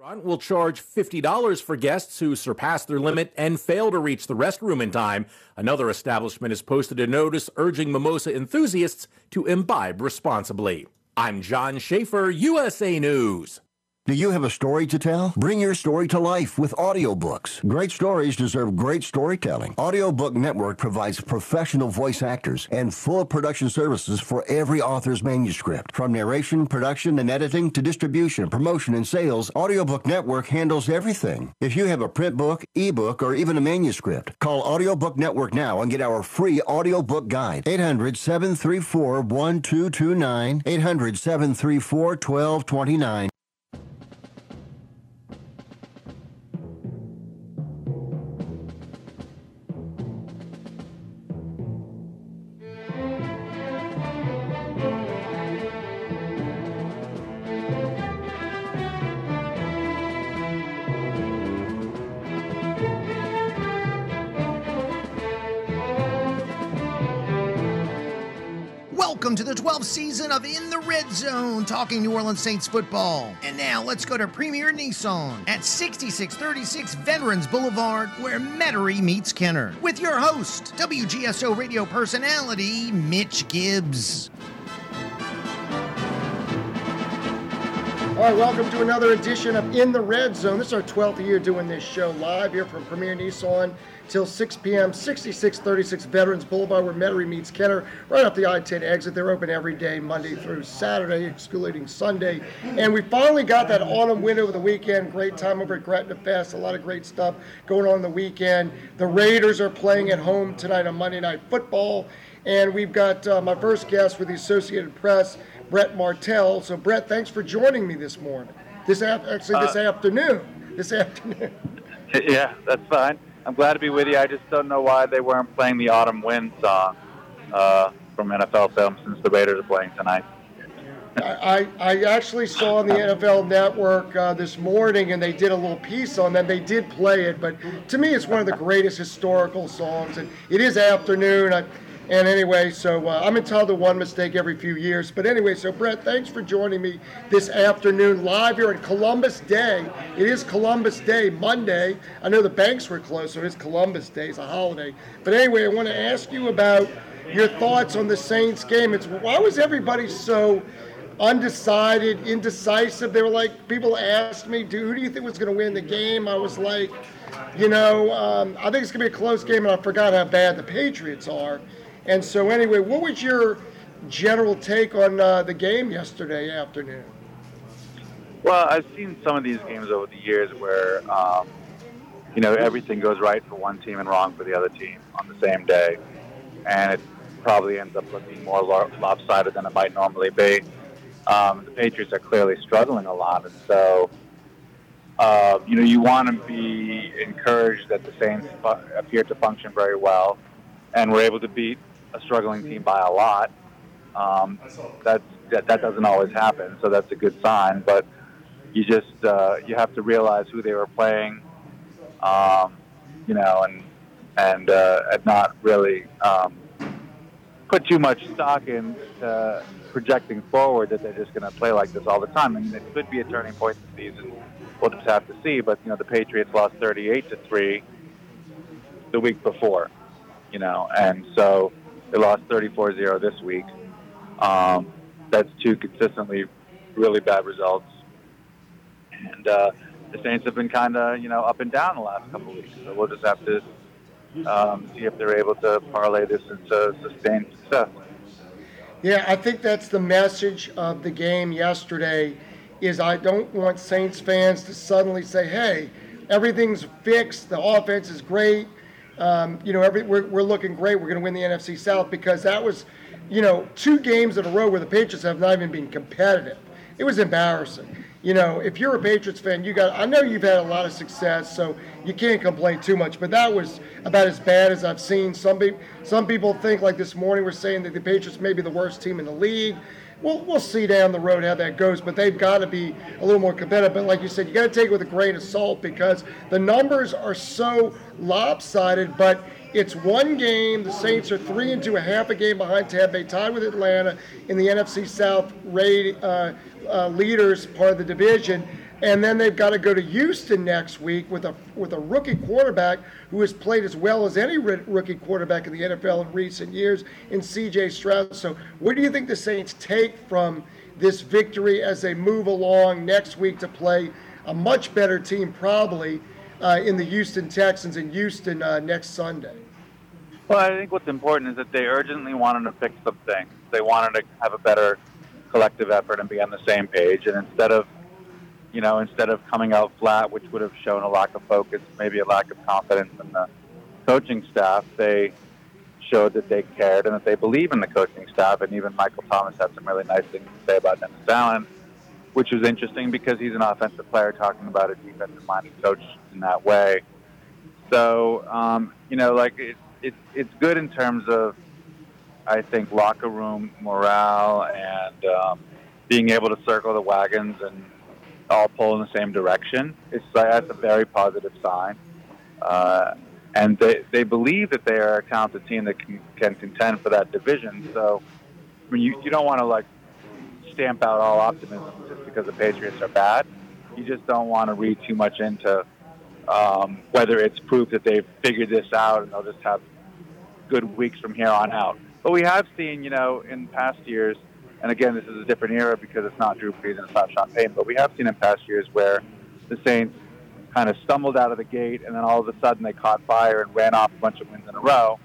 Will charge $50 for guests who surpass their limit and fail to reach the restroom in time. Another establishment has posted a notice urging mimosa enthusiasts to imbibe responsibly. I'm John Schaefer, USA News. Do you have a story to tell? Bring your story to life with audiobooks. Great stories deserve great storytelling. Audiobook Network provides professional voice actors and full production services for every author's manuscript. From narration, production, and editing to distribution, promotion, and sales, Audiobook Network handles everything. If you have a print book, ebook, or even a manuscript, call Audiobook Network now and get our free audiobook guide. 800-734-1229. 800-734-1229. Welcome to the 12th season of In the Red Zone, talking New Orleans Saints football. And now let's go to Premier Nissan at 6636 Veterans Boulevard, where Metairie meets Kenner, with your host, WGSO radio personality, Mitch Gibbs. All right, welcome to another edition of In the Red Zone. This is our 12th year doing this show live here from Premier Nissan till 6 p.m., 6636 Veterans Boulevard, where Metairie meets Kenner, right off the I-10 exit. They're open every day, Monday through Saturday, excluding Sunday. And we finally got that autumn win over the weekend. Great time over at Gretna Fest. A lot of great stuff going on the weekend. The Raiders are playing at home tonight on Monday Night Football. And we've got my first guest with the Associated Press, Brett Martell. So, Brett, thanks for joining me this morning. This afternoon. Yeah, that's fine. I'm glad to be with you. I just don't know why they weren't playing the Autumn Wind song from NFL Film since the Raiders are playing tonight. I actually saw on the NFL Network this morning, and they did a little piece on that. They did play it, but to me it's one of the greatest historical songs. And it is afternoon. And anyway, so I'm entitled to one mistake every few years. But anyway, so Brett, thanks for joining me this afternoon live here on Columbus Day. It is Columbus Day, Monday. I know the banks were closed, so it is Columbus Day. It's a holiday. But anyway, I want to ask you about your thoughts on the Saints game. Why was everybody so undecided, indecisive? They were like, people asked me, who do you think was going to win the game? I was like, I think it's going to be a close game, and I forgot how bad the Patriots are. And so anyway, what was your general take on the game yesterday afternoon? Well, I've seen some of these games over the years where, everything goes right for one team and wrong for the other team on the same day. And it probably ends up looking more lopsided than it might normally be. The Patriots are clearly struggling a lot. And so, you want to be encouraged that the Saints appear to function very well and were able to beat a struggling team by a lot. That doesn't always happen, so that's a good sign. But you just you have to realize who they were playing, and not really put too much stock in projecting forward that they're just going to play like this all the time. I mean, it could be a turning point in the season. We'll just have to see. But the Patriots lost 38-3 the week before. And so they lost 34-0 this week. That's two consistently really bad results. And the Saints have been kind of, up and down the last couple of weeks. So we'll just have to see if they're able to parlay this into sustained success. Yeah, I think that's the message of the game yesterday, is I don't want Saints fans to suddenly say, hey, everything's fixed, the offense is great, we're looking great. We're going to win the NFC South, because that was, 2 games in a row where the Patriots have not even been competitive. It was embarrassing. If you're a Patriots fan, I know you've had a lot of success, so you can't complain too much. But that was about as bad as I've seen. Some people think, like this morning, we're saying that the Patriots may be the worst team in the league. We'll see down the road how that goes, but they've got to be a little more competitive. But like you said, you got to take it with a grain of salt, because the numbers are so lopsided. But it's one game. The Saints are 3-2, a half a game behind Tampa Bay, tied with Atlanta in the NFC South leaders part of the division. And then they've got to go to Houston next week with a rookie quarterback who has played as well as any rookie quarterback in the NFL in recent years in C.J. Stroud. So what do you think the Saints take from this victory as they move along next week to play a much better team probably in the Houston Texans in Houston next Sunday? Well, I think what's important is that they urgently wanted to fix some things. They wanted to have a better collective effort and be on the same page. And instead of coming out flat, which would have shown a lack of focus, maybe a lack of confidence in the coaching staff, they showed that they cared and that they believe in the coaching staff. And even Michael Thomas had some really nice things to say about Dennis Allen, which was interesting because he's an offensive player talking about a defensive-minded coach in that way. So, it's good in terms of, I think, locker room morale and being able to circle the wagons and all pull in the same direction. That's a very positive sign. And they believe that they are a talented team that can contend for that division. So, I mean, you don't want to, stamp out all optimism just because the Patriots are bad. You just don't want to read too much into whether it's proof that they've figured this out and they'll just have good weeks from here on out. But we have seen, in past years, and again, this is a different era because it's not Drew Brees and it's not Sean Payton, but we have seen in past years where the Saints kind of stumbled out of the gate and then all of a sudden they caught fire and ran off a bunch of wins in a row.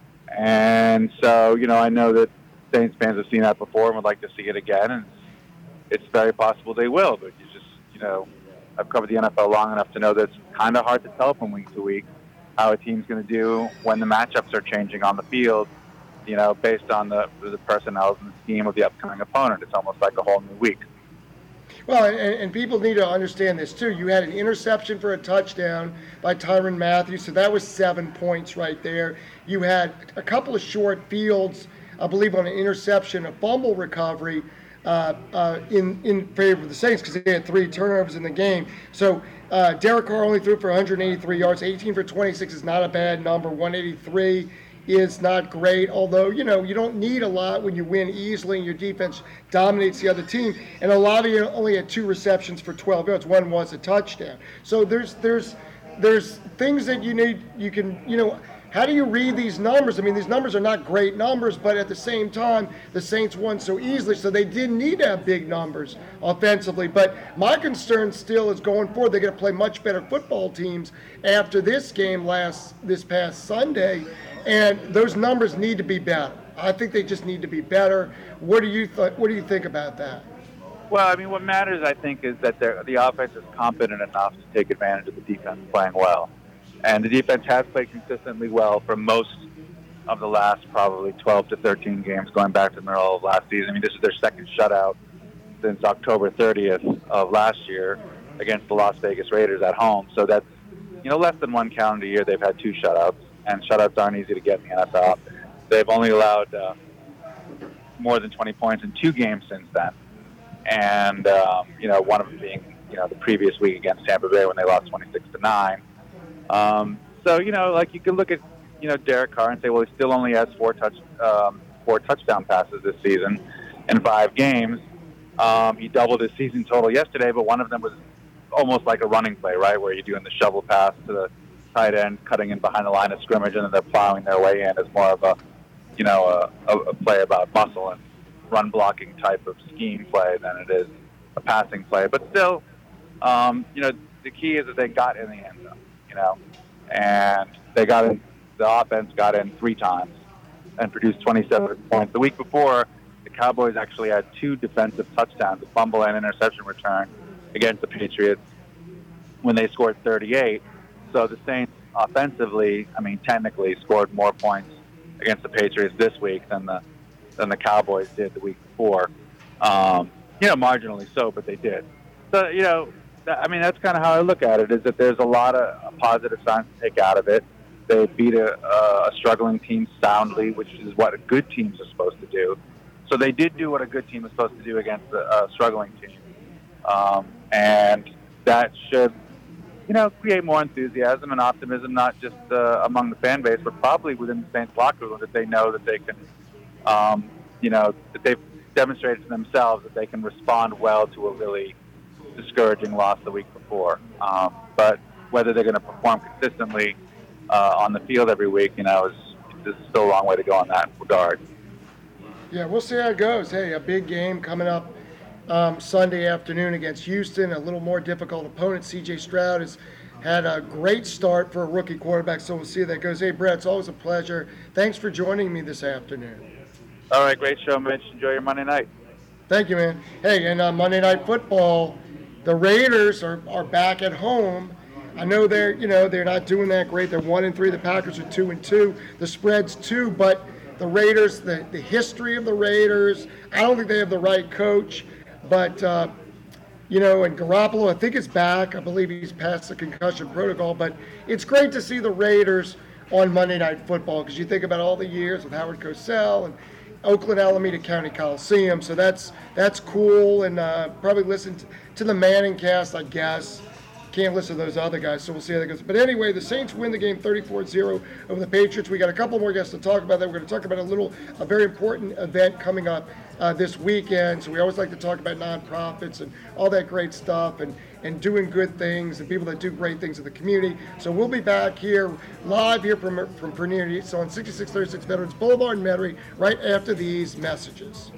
And so, I know that Saints fans have seen that before and would like to see it again, and it's very possible they will. But you just, I've covered the NFL long enough to know that it's kind of hard to tell from week to week how a team's going to do when the matchups are changing on the field, based on the personnel and the scheme of the upcoming opponent. It's almost like a whole new week. Well, and people need to understand this, too. You had an interception for a touchdown by Tyrann Mathieu, so that was 7 points right there. You had a couple of short fields, I believe, on an interception, a fumble recovery in favor of the Saints because they had 3 turnovers in the game. So Derek Carr only threw for 183 yards. 18 for 26 is not a bad number. 183 is not great, although, you don't need a lot when you win easily and your defense dominates the other team. And a lot of you only had 2 receptions for 12 yards. One was a touchdown. So there's things that you can, how do you read these numbers? I mean, these numbers are not great numbers, but at the same time, the Saints won so easily, so they didn't need to have big numbers offensively. But my concern still is going forward. They're going to play much better football teams after this game this past Sunday, and those numbers need to be better. I think they just need to be better. What do you think about that? Well, I mean, what matters, I think, is that the offense is competent enough to take advantage of the defense playing well. And the defense has played consistently well for most of the last probably 12 to 13 games going back to the middle of last season. I mean, this is their second shutout since October 30th of last year against the Las Vegas Raiders at home. So that's, less than one calendar year they've had 2 shutouts, and shutouts aren't easy to get in the NFL. They've only allowed more than 20 points in 2 games since then. And, one of them being, the previous week against Tampa Bay when they lost 26-9. So, you can look at, Derek Carr and say, well, he still only has 4 touchdown passes this season in 5 games. He doubled his season total yesterday, but one of them was almost like a running play, right, where you're doing the shovel pass to the tight end, cutting in behind the line of scrimmage, and then they're plowing their way in as more of a play about muscle and run blocking type of scheme play than it is a passing play. But still, the key is that they got in the end zone, and the offense got in 3 times and produced 27 points. The week before, the Cowboys actually had 2 defensive touchdowns, a fumble and interception return against the Patriots when they scored 38. So the Saints offensively, technically scored more points against the Patriots this week than the Cowboys did the week before. Marginally so, but they did. So, that's kind of how I look at it, is that there's a lot of positive signs to take out of it. They beat a struggling team soundly, which is what good teams are supposed to do. So they did do what a good team is supposed to do against a struggling team. And that should, create more enthusiasm and optimism, not just among the fan base, but probably within the Saints locker room, that they know that they can, that they've demonstrated to themselves that they can respond well to a really discouraging loss the week before. But whether they're going to perform consistently on the field every week, there's still a long way to go in that regard. Yeah, we'll see how it goes. Hey, a big game coming up Sunday afternoon against Houston, a little more difficult opponent. C.J. Stroud has had a great start for a rookie quarterback, so we'll see how that goes. Hey, Brett, it's always a pleasure. Thanks for joining me this afternoon. All right, great show, Mitch. Enjoy your Monday night. Thank you, man. Hey, and Monday Night Football, the Raiders are back at home. I know they're not doing that great. They're 1-3. The Packers are 2-2. The spread's 2, but the Raiders, the history of the Raiders, I don't think they have the right coach, but and Garoppolo, I think, is back. I believe he's past the concussion protocol. But it's great to see the Raiders on Monday Night Football because you think about all the years with Howard Cosell and Oakland Alameda County Coliseum. So that's cool. And probably listen to the Manning cast, I guess. Can't listen to those other guys, so we'll see how that goes. But anyway, the Saints win the game 34-0 over the Patriots. We got a couple more guests to talk about that. We're going to talk about a very important event coming up this weekend. So we always like to talk about nonprofits and all that great stuff and doing good things and people that do great things in the community. So we'll be back here live here from Premier Nissan on 6636 Veterans Boulevard in Metairie right after these messages.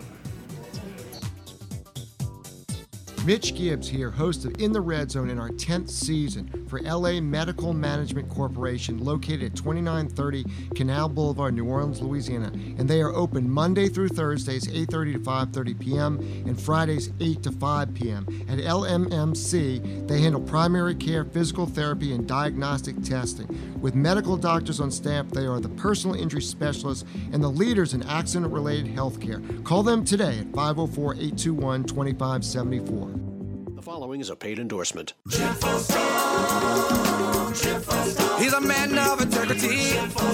Mitch Gibbs here, host of In the Red Zone in our 10th season for LA Medical Management Corporation, located at 2930 Canal Boulevard, New Orleans, Louisiana. And they are open Monday through Thursdays, 8:30 to 5:30 p.m., and Fridays, 8 to 5 p.m. At LMMC, they handle primary care, physical therapy, and diagnostic testing. With medical doctors on staff, they are the personal injury specialists and the leaders in accident-related health care. Call them today at 504-821-2574. The following is a paid endorsement. He's a man of integrity.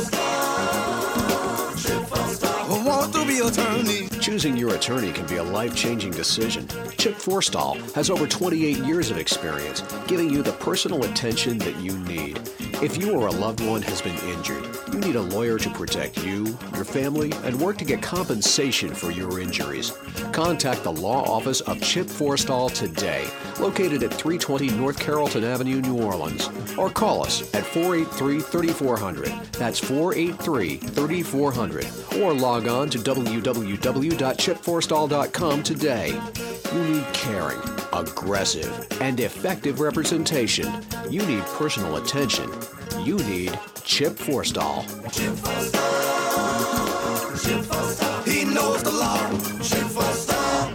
Wants to be attorney. Choosing your attorney can be a life-changing decision. Chip Forstall has over 28 years of experience, giving you the personal attention that you need. If you or a loved one has been injured, you need a lawyer to protect you, your family, and work to get compensation for your injuries. Contact the law office of Chip Forstall today, located at 320 North Carrollton Avenue, New Orleans, or call us at 483-3400. That's 483-3400, or log on to www.chipforstall.com today. You need caring, aggressive, and effective representation. You need personal attention. You need Chip Forstall. Chip Forstall. Chip Forstall. He knows the law. Chip Forstall.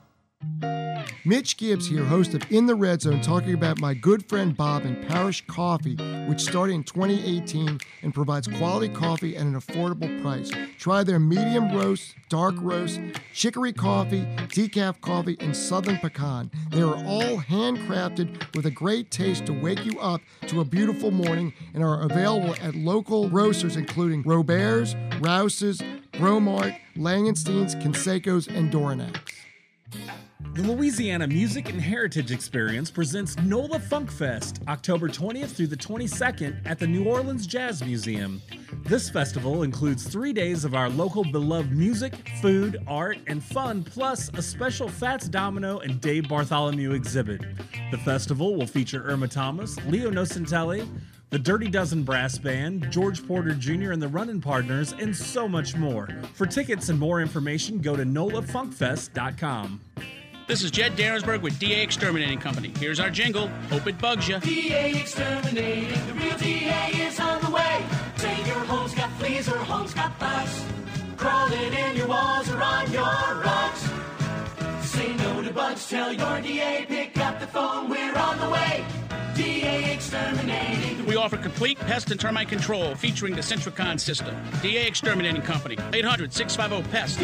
Mitch Gibbs here, host of In the Red Zone, talking about my good friend Bob and Parish Coffee, which started in 2018 and provides quality coffee at an affordable price. Try their medium roast, dark roast, chicory coffee, decaf coffee, and southern pecan. They are all handcrafted with a great taste to wake you up to a beautiful morning and are available at local roasters including Robert's, Rouse's, Bromart, Langenstein's, Canseco's, and Doronac's. The Louisiana Music and Heritage Experience presents NOLA Funk Fest, October 20th through the 22nd at the New Orleans Jazz Museum. This festival includes 3 days of our local beloved music, food, art, and fun, plus a special Fats Domino and Dave Bartholomew exhibit. The festival will feature Irma Thomas, Leo Nocentelli, the Dirty Dozen Brass Band, George Porter Jr. and the Runnin' Partners, and so much more. For tickets and more information, go to nolafunkfest.com. This is Jed Daresberg with DA Exterminating Company. Here's our jingle. Hope it bugs you. DA Exterminating, the real DA is on the way. Say your home's got fleas or home's got bugs, crawling in your walls or on your rugs. Say no to bugs, tell your DA, pick up the phone, we're on the way. DA Exterminating. We offer complete pest and termite control featuring the Centricon system. DA Exterminating Company, 800-650-PEST.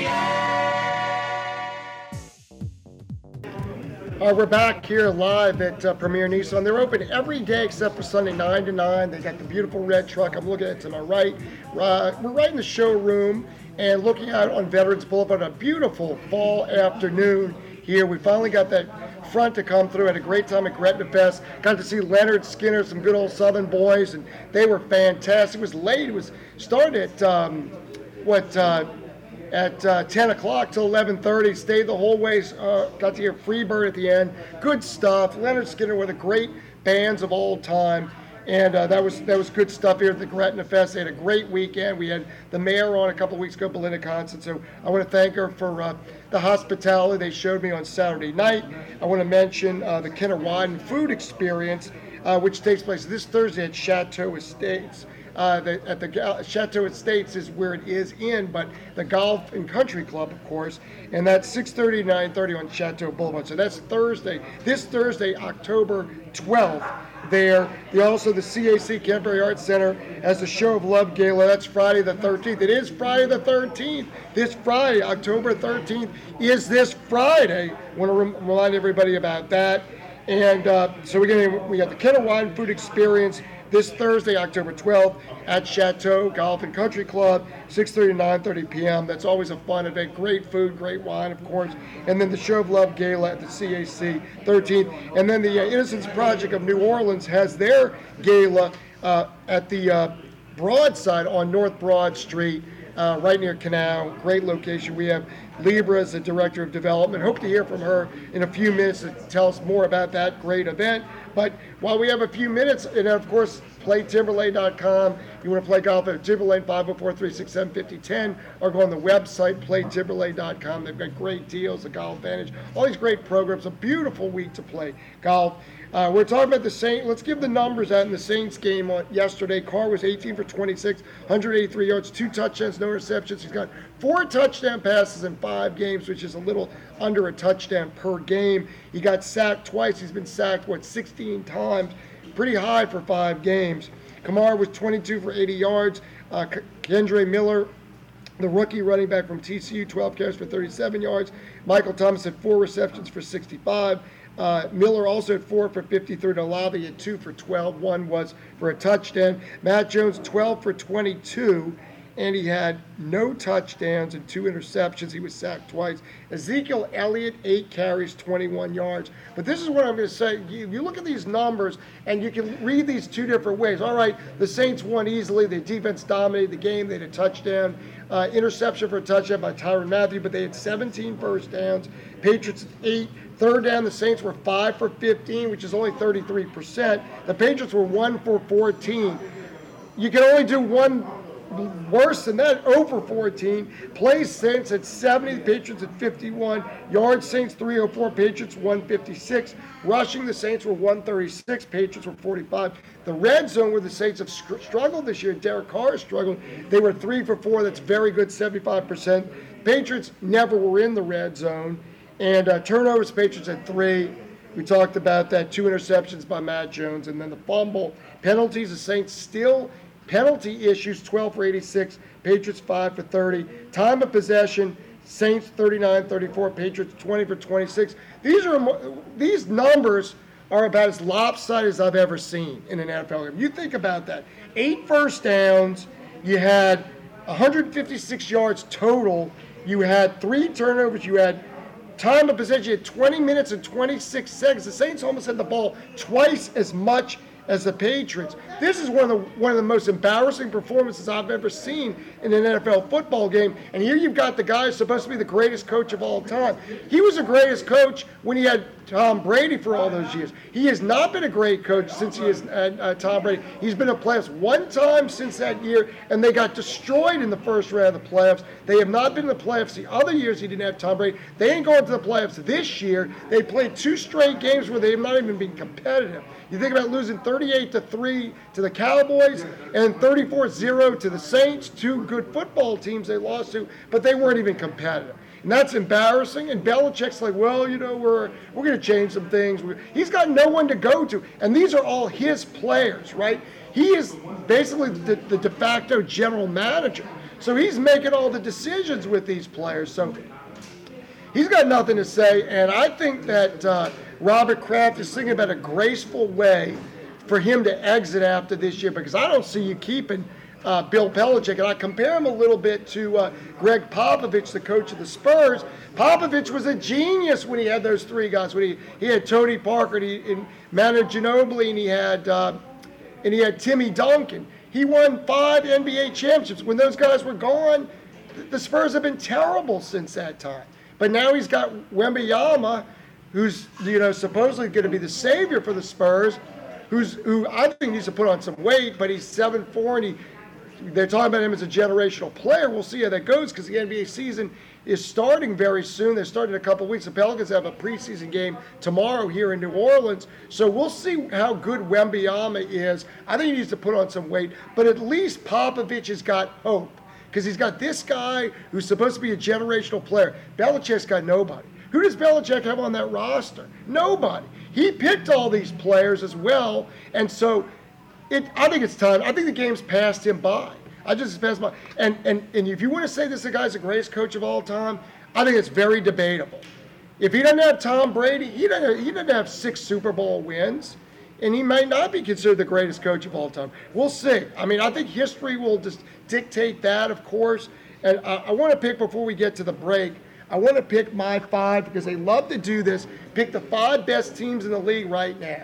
We're back here live at Premier Nissan. They're open every day except for Sunday, 9 to 9. They got the beautiful red truck. I'm looking at it to my right. We're right in the showroom and looking out on Veterans Boulevard. A beautiful fall afternoon here. We finally got that front to come through. Had a great time at Gretna Fest. Got to see Leonard Skinner, some good old Southern boys, and they were fantastic. It was late. It was started at at 10 o'clock till 11:30. Stayed the whole way. Got to hear Freebird at the end. Good stuff. Leonard Skinner, one of the great bands of all time. And that was good stuff here at the Gretna Fest. They had a great weekend. We had the mayor on a couple of weeks ago, Belinda Constant. So I want to thank her for the hospitality they showed me on Saturday night. I want to mention the Kenner Wine and Food Experience, which takes place this Thursday at Chateau Estates. Chateau Estates is where it is but the Golf and Country Club, of course, and that's 6:30 to 9:30 on Chateau Boulevard. So that's this Thursday, October 12th. There. Also, the CAC Canterbury Arts Center has the Show of Love Gala. That's Friday the 13th. It is Friday the 13th. This Friday, October 13th, is this Friday. I want to remind everybody about that. And so we got the Kenner Wine Food Experience this Thursday, October 12th, at Chateau Golf and Country Club, 6:30 to 9:30 p.m. That's always a fun event. Great food, great wine, of course. And then the Show of Love Gala at the CAC, 13th. And then the Innocence Project of New Orleans has their gala at the Broadside on North Broad Street, right near Canal. Great location. We have Libra as the Director of Development. Hope to hear from her in a few minutes to tell us more about that great event. But while we have a few minutes, and of course, PlayTimberlane.com. You want to play golf at Timberlane, 504-367-5010, or go on the website, PlayTimberlane.com. They've got great deals, the Golf Advantage, all these great programs. A beautiful week to play golf. We're talking about the Saints. Let's give the numbers out in the Saints game yesterday. Carr was 18 for 26, 183 yards, 2 touchdowns, no interceptions. He's got 4 touchdown passes in 5 games, which is a little under a touchdown per game. He got sacked twice. He's been sacked, 16 times. Pretty high for 5 games. Kamara was 22 for 80 yards. Kendre Miller, the rookie running back from TCU, 12 carries for 37 yards. Michael Thomas had 4 receptions for 65. Miller also had 4 for 53. Olave had 2 for 12. 1 was for a touchdown. Matt Jones, 12 for 22. And he had no touchdowns and 2 interceptions. He was sacked twice. Ezekiel Elliott, 8 carries, 21 yards. But this is what I'm going to say. You look at these numbers, and you can read these 2 different ways. All right, the Saints won easily. The defense dominated the game. They had a touchdown. Interception for a touchdown by Tyrann Mathieu, but they had 17 first downs. Patriots 8. Third down, the Saints were 5 for 15, which is only 33%. The Patriots were 1 for 14. You can only do one worse than that, 0 for 14. Plays Saints at 70, the Patriots at 51. Yards Saints 304, Patriots 156. Rushing, the Saints were 136, Patriots were 45. The red zone where the Saints have struggled this year, Derek Carr has struggled. They were 3 for 4, that's very good, 75%. Patriots never were in the red zone. And turnovers, Patriots had 3. We talked about that, 2 interceptions by Matt Jones. And then the fumble. Penalties, the Saints still penalty issues, 12 for 86, Patriots 5 for 30. Time of possession, Saints 39-34, Patriots 20 for 26. These numbers are about as lopsided as I've ever seen in an NFL game. You think about that. 8 first downs, you had 156 yards total, you had 3 turnovers, you had time of possession, you had 20 minutes and 26 seconds. The Saints almost had the ball twice as much as the Patriots. This is one of the most embarrassing performances I've ever seen in an NFL football game. And here you've got the guy who's supposed to be the greatest coach of all time. He was the greatest coach when he had Tom Brady for all those years. He has not been a great coach since he has Tom Brady. He's been in the playoffs 1 time since that year, and they got destroyed in the first round of the playoffs. They have not been in the playoffs the other years he didn't have Tom Brady. They ain't going to the playoffs this year. They played 2 straight games where they have not even been competitive. You think about losing 38-3 to the Cowboys and 34-0 to the Saints, 2 good football teams they lost to, but they weren't even competitive. And that's embarrassing. And Belichick's like, well, we're going to change some things. He's got no one to go to. And these are all his players, right? He is basically the de facto general manager. So he's making all the decisions with these players. So he's got nothing to say. And I think that Robert Kraft is thinking about a graceful way for him to exit after this year, because I don't see you keeping Bill Belichick. And I compare him a little bit to Greg Popovich, the coach of the Spurs. Popovich was a genius when he had those 3 guys. When he had Tony Parker, and he Manu Ginobili, and he had Timmy Duncan. He won 5 NBA championships. When those guys were gone, the Spurs have been terrible since that time. But now he's got Wembanyama, who's supposedly going to be the savior for the Spurs, who I think needs to put on some weight, but he's 7'4", and they're talking about him as a generational player. We'll see how that goes because the NBA season is starting very soon. They're starting in a couple weeks. The Pelicans have a preseason game tomorrow here in New Orleans. So we'll see how good Wembanyama is. I think he needs to put on some weight. But at least Popovich has got hope because he's got this guy who's supposed to be a generational player. Belichick's got nobody. Who does Belichick have on that roster? Nobody. He picked all these players as well. And so I think it's time. I think the game's passed him by. And if you want to say this guy's the greatest coach of all time, I think it's very debatable. If he doesn't have Tom Brady, he doesn't have 6 Super Bowl wins, and he might not be considered the greatest coach of all time. We'll see. I mean, I think history will just dictate that, of course. And I want to pick, before we get to the break, I want to pick my 5 because they love to do this. Pick the 5 best teams in the league right now.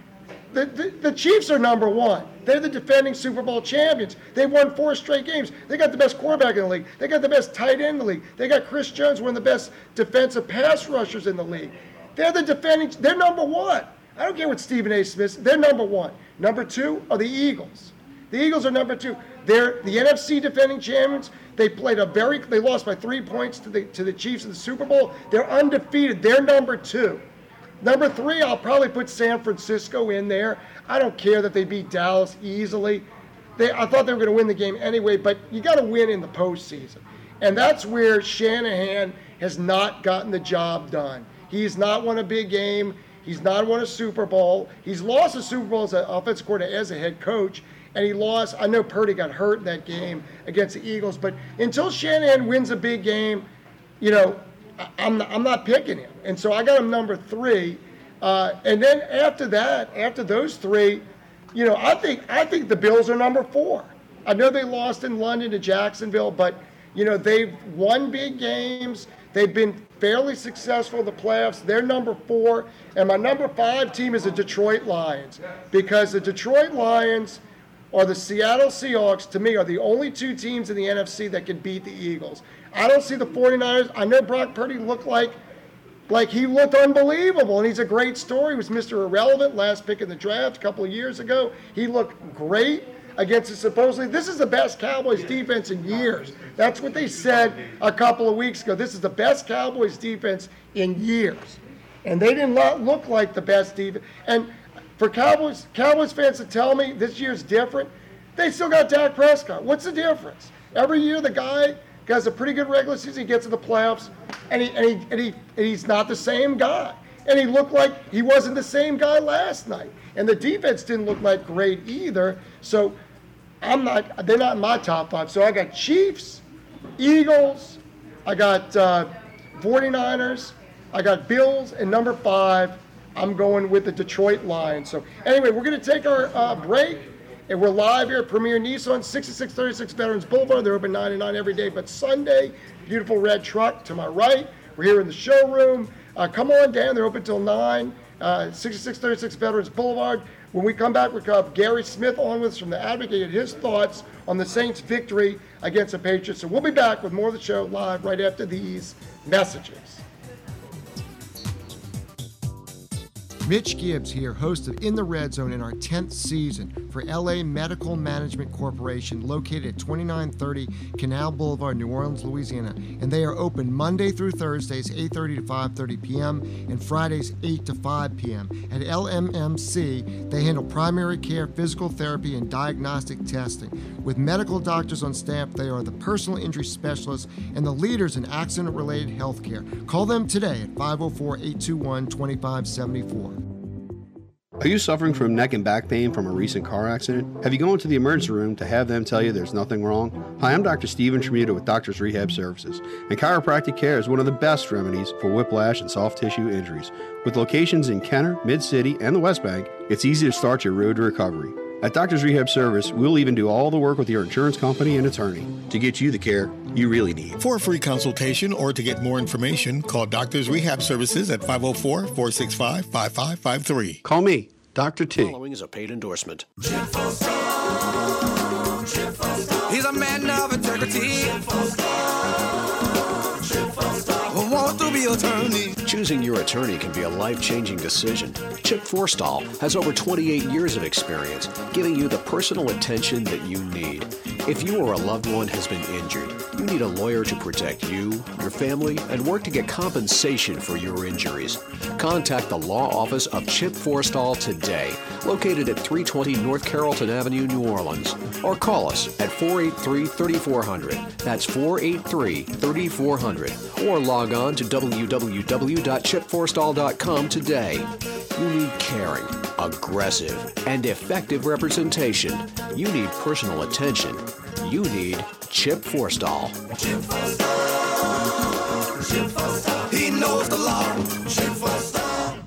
The Chiefs are number 1. They're the defending Super Bowl champions. They've won 4 straight games. They got the best quarterback in the league. They got the best tight end in the league. They got Chris Jones, one of the best defensive pass rushers in the league. They're number 1. I don't care what Stephen A. Smith says. They're number 1. Number 2 are the Eagles. The Eagles are number 2. They're the NFC defending champions. They lost by 3 points to the Chiefs in the Super Bowl. They're undefeated. They're number 2. Number 3, I'll probably put San Francisco in there. I don't care that they beat Dallas easily. I thought they were going to win the game anyway, but you got to win in the postseason. And that's where Shanahan has not gotten the job done. He's not won a big game. He's not won a Super Bowl. He's lost a Super Bowl as an offensive coordinator, as a head coach. And he lost. I know Purdy got hurt in that game against the Eagles. But until Shanahan wins a big game, I'm not picking him. And so I got him number 3. And then after that, after those 3, I think the Bills are number 4. I know they lost in London to Jacksonville, but, they've won big games. They've been fairly successful in the playoffs. They're number 4. And my number 5 team is the Detroit Lions, because the Detroit Lions or the Seattle Seahawks, to me, are the only 2 teams in the NFC that can beat the Eagles. I don't see the 49ers. I know Brock Purdy looked like he looked unbelievable, and he's a great story. He was Mr. Irrelevant, last pick in the draft a couple of years ago. He looked great against this is the best Cowboys defense in years. That's what they said a couple of weeks ago. This is the best Cowboys defense in years. And they did not look like the best defense. And for Cowboys fans to tell me this year's different, they still got Dak Prescott. What's the difference? Every year the guy has a pretty good regular season, he gets to the playoffs, and he's not the same guy. And he looked like he wasn't the same guy last night. And the defense didn't look like great either. So they're not in my top 5. So I got Chiefs, Eagles, I got 49ers, I got Bills, and number 5, I'm going with the Detroit Lions. So anyway, we're going to take our break, and we're live here at Premier Nissan, 6636 Veterans Boulevard. They're open 9 to 9 every day but Sunday. Beautiful red truck to my right. We're here in the showroom. Come on down. They're open till 9, 6636 Veterans Boulevard. When we come back, we'll have Gary Smith on with us from The Advocate and his thoughts on the Saints' victory against the Patriots. So we'll be back with more of the show live right after these messages. Mitch Gibbs here, host of In the Red Zone in our 10th season for LA Medical Management Corporation, located at 2930 Canal Boulevard, New Orleans, Louisiana. And they are open Monday through Thursdays, 8:30 to 5:30 p.m. and Fridays, 8 to 5 p.m. At LMMC, they handle primary care, physical therapy, and diagnostic testing. With medical doctors on staff, they are the personal injury specialists and the leaders in accident-related health care. Call them today at 504-821-2574. Are you suffering from neck and back pain from a recent car accident? Have you gone to the emergency room to have them tell you there's nothing wrong? Hi, I'm Dr. Steven Tremuta with Doctors Rehab Services, and chiropractic care is one of the best remedies for whiplash and soft tissue injuries. With locations in Kenner, Mid-City, and the West Bank, it's easy to start your road to recovery. At Doctors Rehab Service, we'll even do all the work with your insurance company and attorney to get you the care you really need. For a free consultation or to get more information, call Doctors Rehab Services at 504-465-5553. Call me, Dr. T. Following is a paid endorsement. He's a man of integrity. integrity. Want to be attorney. Choosing your attorney can be a life-changing decision. Chip Forstall has over 28 years of experience, giving you the personal attention that you need. If you or a loved one has been injured, you need a lawyer to protect you, your family, and work to get compensation for your injuries. Contact the law office of Chip Forstall today, located at 320 North Carrollton Avenue, New Orleans, or call us at 483-3400. That's 483-3400, or log on to www.chipforstall.com today. You need caring, aggressive, and effective representation. You need personal attention. You need Chip Forstall. Chip Forstall. Chip Forstall. He knows the law. Chip Forstall.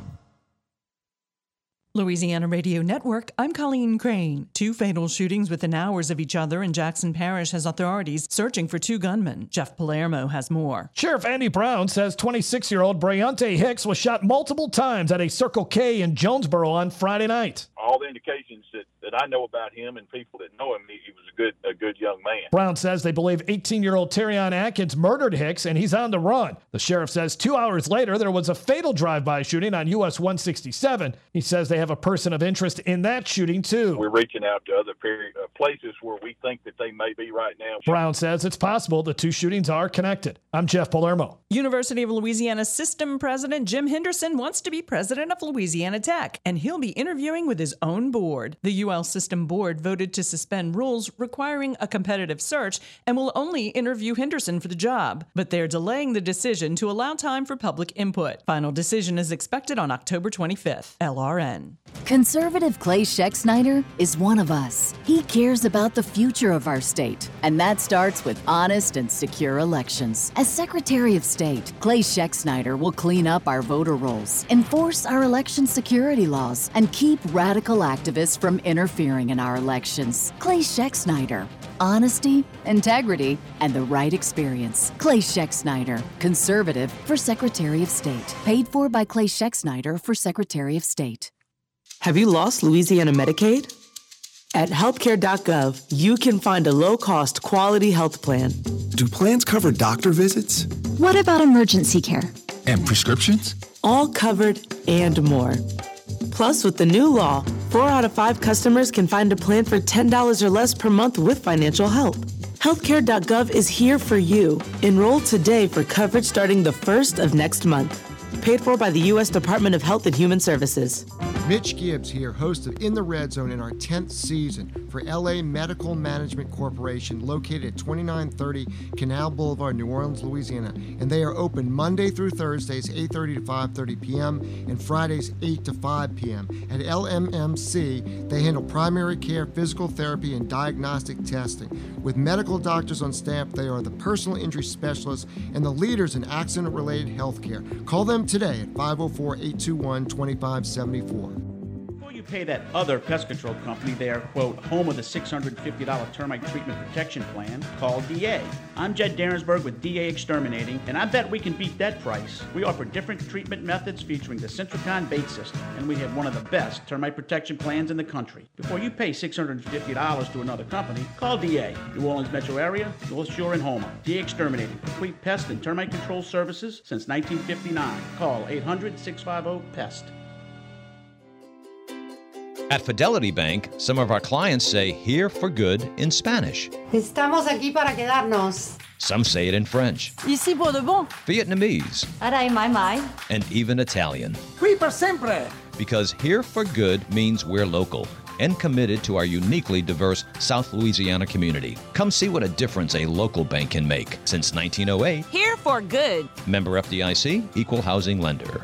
Louisiana Radio Network, I'm Colleen Crane. 2 fatal shootings within hours of each other in Jackson Parish has authorities searching for 2 gunmen. Jeff Palermo has more. Sheriff Andy Brown says 26-year-old Brayante Hicks was shot multiple times at a Circle K in Jonesboro on Friday night. All the indications that I know about him and people that know him, he was a good young man. Brown says they believe 18-year-old Terrion Atkins murdered Hicks, and he's on the run. The sheriff says 2 hours later, there was a fatal drive-by shooting on US 167. He says they have a person of interest in that shooting, too. We're reaching out to other places where we think that they may be right now. Brown says it's possible the 2 shootings are connected. I'm Jeff Palermo. University of Louisiana System President Jim Henderson wants to be president of Louisiana Tech, and he'll be interviewing with his own board. The UL System Board voted to suspend rules requiring a competitive search and will only interview Henderson for the job, but they're delaying the decision to allow time for public input. Final decision is expected on October 25th. LRN. Conservative Clay Schexnayder is one of us. He cares about the future of our state, and that starts with honest and secure elections. As Secretary of State, Clay Schexnayder will clean up our voter rolls, enforce our election security laws, and keep radical activists from interfering in our elections. Clay Schexnayder. Honesty, integrity, and the right experience. Clay Schexnayder, conservative for Secretary of State. Paid for by Clay Schexnayder for Secretary of State. Have you lost Louisiana Medicaid? At healthcare.gov, you can find a low-cost, quality health plan. Do plans cover doctor visits? What about emergency care? And prescriptions? All covered and more. Plus, with the new law, 4 out of 5 customers can find a plan for $10 or less per month with financial help. Healthcare.gov is here for you. Enroll today for coverage starting the 1st of next month. Paid for by the U.S. Department of Health and Human Services. Mitch Gibbs here, host of In the Red Zone in our 10th season for LA Medical Management Corporation, located at 2930 Canal Boulevard, New Orleans, Louisiana. And they are open Monday through Thursdays, 8:30 to 5:30 p.m. and Fridays, 8 to 5 p.m. At LMMC, they handle primary care, physical therapy, and diagnostic testing. With medical doctors on staff, they are the personal injury specialists and the leaders in accident-related health care. Call them today at 504-821-2574. Pay that other pest control company their, quote, home of the $650 termite treatment protection plan, call DA. I'm Jed Derensburg with DA Exterminating, and I bet we can beat that price. We offer different treatment methods featuring the Centricon bait system, and we have one of the best termite protection plans in the country. Before you pay $650 to another company, call DA. New Orleans metro area, North Shore, and Houma. DA Exterminating, complete pest and termite control services since 1959. Call 800-650-PEST. At Fidelity Bank, some of our clients say "here for good" in Spanish. Estamos aquí para quedarnos. Some say it in French, Ici pour de bon. Vietnamese, Aray, my. and even Italian. Qui per sempre. Because "here for good" means we're local and committed to our uniquely diverse South Louisiana community. Come see what a difference a local bank can make. Since 1908, Here for good. member FDIC, equal housing lender.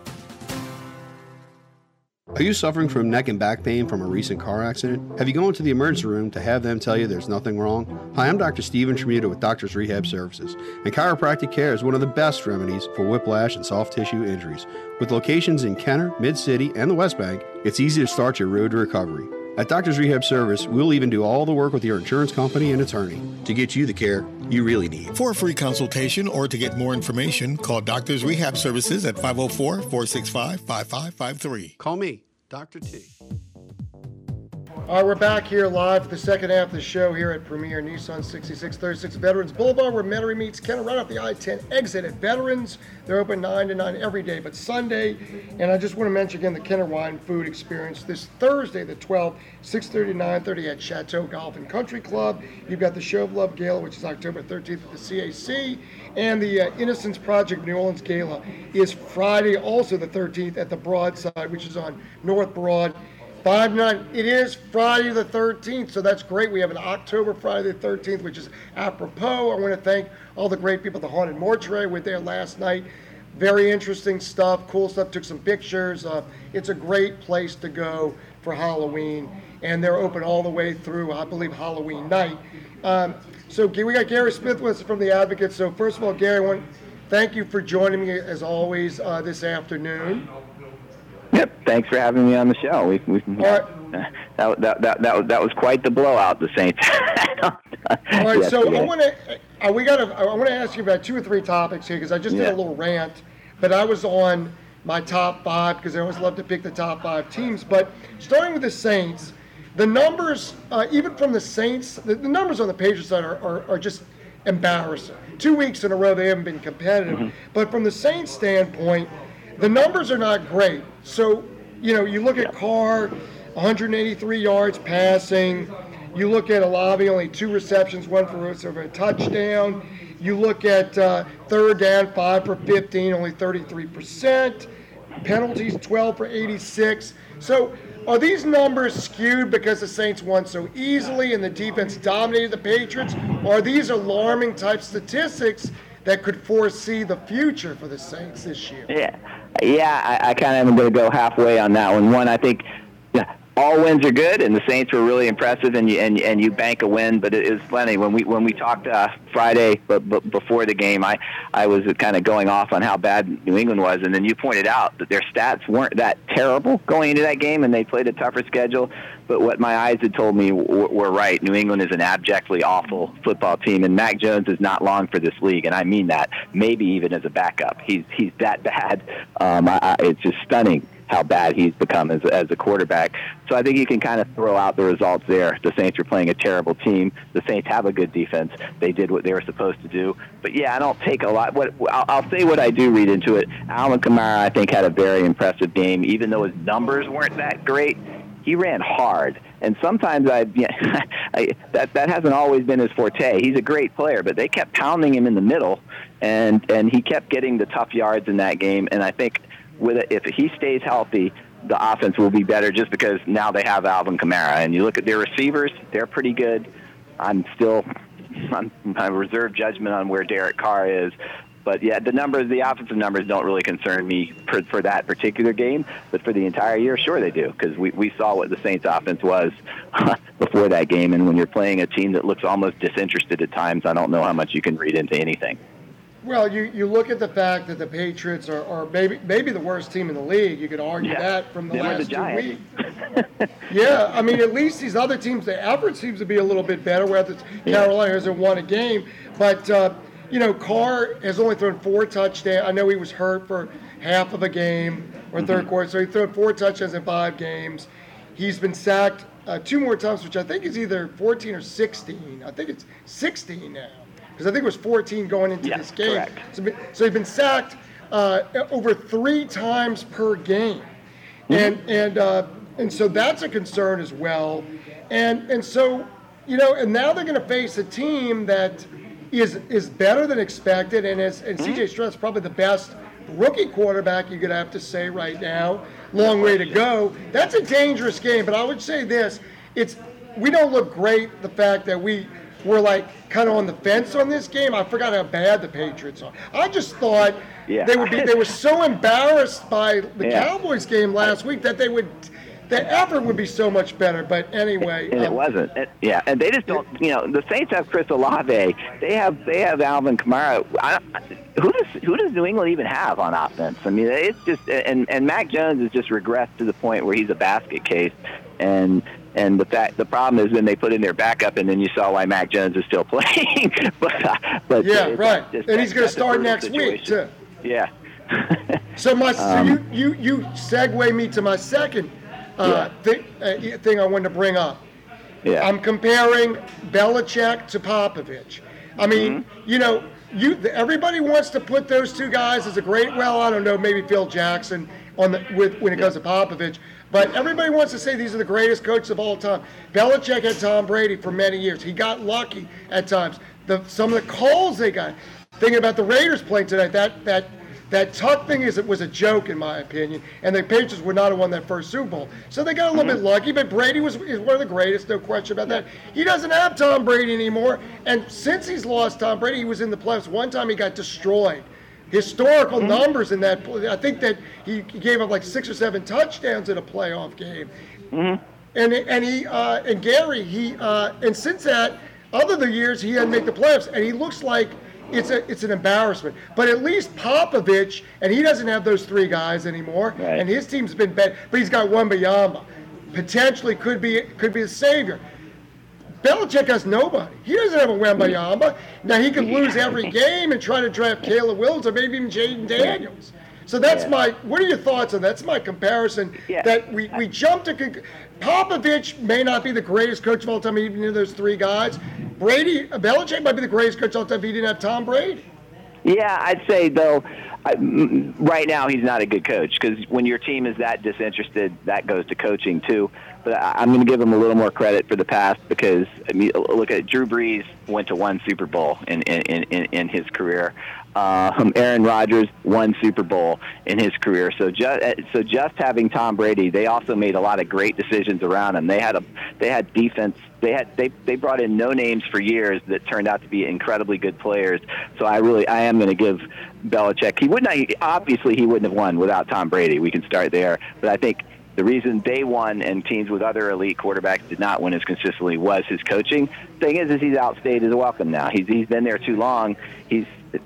Are you suffering from neck and back pain from a recent car accident? Have you gone to the emergency room to have them tell you there's nothing wrong? Hi, I'm Dr. Steven Tremuta with Doctors Rehab Services, and chiropractic care is one of the best remedies for whiplash and soft tissue injuries. With locations in Kenner, Mid-City, and the West Bank, it's easy to start your road to recovery. At Doctors Rehab Service, we'll even do all the work with your insurance company and attorney to get you the care you really need. For a free consultation or to get more information, call Doctors Rehab Services at 504-465-5553. Call me, Dr. T. All right, we're back here live for the second half of the show here at Premier Nissan 6636 Veterans Boulevard, where Metairie meets Kenner, right off the I-10 exit at Veterans. They're open 9 to 9 every day but Sunday. And I just want to mention again the Kenner Wine Food Experience this Thursday, the 12th, 6:30 to 9:30 at Chateau Golf and Country Club. You've got the Show of Love Gala, which is October 13th at the CAC. And the Innocence Project New Orleans Gala is Friday, also the 13th, at the Broadside, which is on North Broad. 5-9. It is Friday the 13th, so that's great. We have an October Friday the 13th, which is apropos. I want to thank all the great people at the Haunted Mortuary. We were there last night. Very interesting stuff, cool stuff. Took some pictures. It's a great place to go for Halloween, and they're open all the way through, I believe, Halloween night. So we got Gary Smith with us from The Advocate. So first of all, Gary, I want to thank you for joining me as always this afternoon. Yep, thanks for having me on the show. That was quite the blowout, the Saints. All right, so I want to ask you about 2 or 3 topics here because I just did a little rant, but I was on my top 5 because I always love to pick the top 5 teams. But starting with the Saints, the numbers, even from the Saints, the numbers on the Patriots side are just embarrassing. 2 weeks in a row they haven't been competitive, but from the Saints standpoint, the numbers are not great. So, you look at Carr, 183 yards passing. You look at Olave, only 2 receptions, 1 for a touchdown. You look at third down, 5 for 15, only 33%. Penalties, 12 for 86. So are these numbers skewed because the Saints won so easily and the defense dominated the Patriots? Or are these alarming type statistics that could foresee the future for the Saints this year? Yeah, I kind of am going to go halfway on that one. One, I think all wins are good, and the Saints were really impressive, and you bank a win. But it is funny when we talked Friday, but before the game, I was kind of going off on how bad New England was, and then you pointed out that their stats weren't that terrible going into that game, and they played a tougher schedule. But what my eyes had told me were right. New England is an abjectly awful football team, and Mac Jones is not long for this league, and I mean that. Maybe even as a backup, he's that bad. It's just stunning how bad he's become as a quarterback. So I think you can kind of throw out the results there. The Saints are playing a terrible team. The Saints have a good defense. They did what they were supposed to do. But, yeah, I don't take a lot. I'll say what I do read into it. Alvin Kamara, I think, had a very impressive game. Even though his numbers weren't that great, he ran hard. And sometimes that hasn't always been his forte. He's a great player, but they kept pounding him in the middle, and he kept getting the tough yards in that game. And I think if he stays healthy, the offense will be better just because now they have Alvin Kamara. And you look at their receivers, they're pretty good. I'm reserve judgment on where Derek Carr is. But, yeah, the offensive numbers don't really concern me for that particular game. But for the entire year, sure they do, because we saw what the Saints' offense was before that game. And when you're playing a team that looks almost disinterested at times, I don't know how much you can read into anything. Well, you look at the fact that the Patriots are maybe the worst team in the league. You could argue that from the last 2 weeks. Yeah, I mean, at least these other teams, the effort seems to be a little bit better, whether it's Carolina hasn't won a game. But, Carr has only thrown 4 touchdowns. I know he was hurt for half of a game or third quarter, so he threw 4 touchdowns in 5 games. He's been sacked 2 more times, which I think is either 14 or 16. I think it's 16 now. Because I think it was 14 going into this game. Correct. So he's been sacked over 3 times per game, and so that's a concern as well. And so and now they're going to face a team that is better than expected, and C.J. Stroud's probably the best rookie quarterback you're going to have to say right now. Long way to go. That's a dangerous game, but I would say this: we don't look great. The fact that we're kind of on the fence on this game. I forgot how bad the Patriots are. I just thought they were so embarrassed by the Cowboys game last week that the effort would be so much better. But anyway, and it wasn't. And they just don't. The Saints have Chris Olave. They have Alvin Kamara. Who does New England even have on offense? I mean, it's just and Mac Jones has just regressed to the point where he's a basket case. And the problem is when they put in their backup, and then you saw why Mac Jones is still playing. but yeah, right. And he's going to start next week too. Yeah. So you segue me to my second thing I wanted to bring up. Yeah. I'm comparing Belichick to Popovich. I mean, everybody wants to put those two guys as a great. Well, I don't know, maybe Phil Jackson when it comes to Popovich, but everybody wants to say these are the greatest coaches of all time. Belichick had Tom Brady for many years. He got lucky at times. Some of the calls they got. Thinking about the Raiders playing tonight, that Tuck thing was a joke in my opinion, and the Patriots would not have won that first Super Bowl. So they got a little bit lucky, but Brady is one of the greatest, no question about that. He doesn't have Tom Brady anymore, and since he's lost Tom Brady, he was in the playoffs. One time he got destroyed. Historical numbers in that. I think that he gave up like 6 or 7 touchdowns in a playoff game. And Gary, and since that, other the years he hadn't made the playoffs, and he looks like it's an embarrassment. But at least Popovich, and he doesn't have those 3 guys anymore, and his team's been bad, but he's got Wembanyama. Potentially could be the savior. Belichick has nobody. He doesn't have a Wembanyama. Now he could lose every game and try to draft Caleb Williams or maybe even Jaden Daniels. So that's what are your thoughts on that? That's my comparison. That we jumped to Popovich may not be the greatest coach of all time, even in those 3 guys. Belichick might be the greatest coach of all time if he didn't have Tom Brady. Yeah, I'd say, though, right now he's not a good coach because when your team is that disinterested, that goes to coaching, too. But I'm going to give him a little more credit for the past because, I mean, look at Drew Brees went to 1 Super Bowl in his career. Aaron Rodgers won Super Bowl in his career. So just having Tom Brady, they also made a lot of great decisions around him. They had defense. They brought in no names for years that turned out to be incredibly good players. So I am going to give Belichick. He wouldn't have won without Tom Brady. We can start there. But I think the reason they won and teams with other elite quarterbacks did not win as consistently was his coaching. Thing is he's outstayed his welcome now. He's been there too long. He's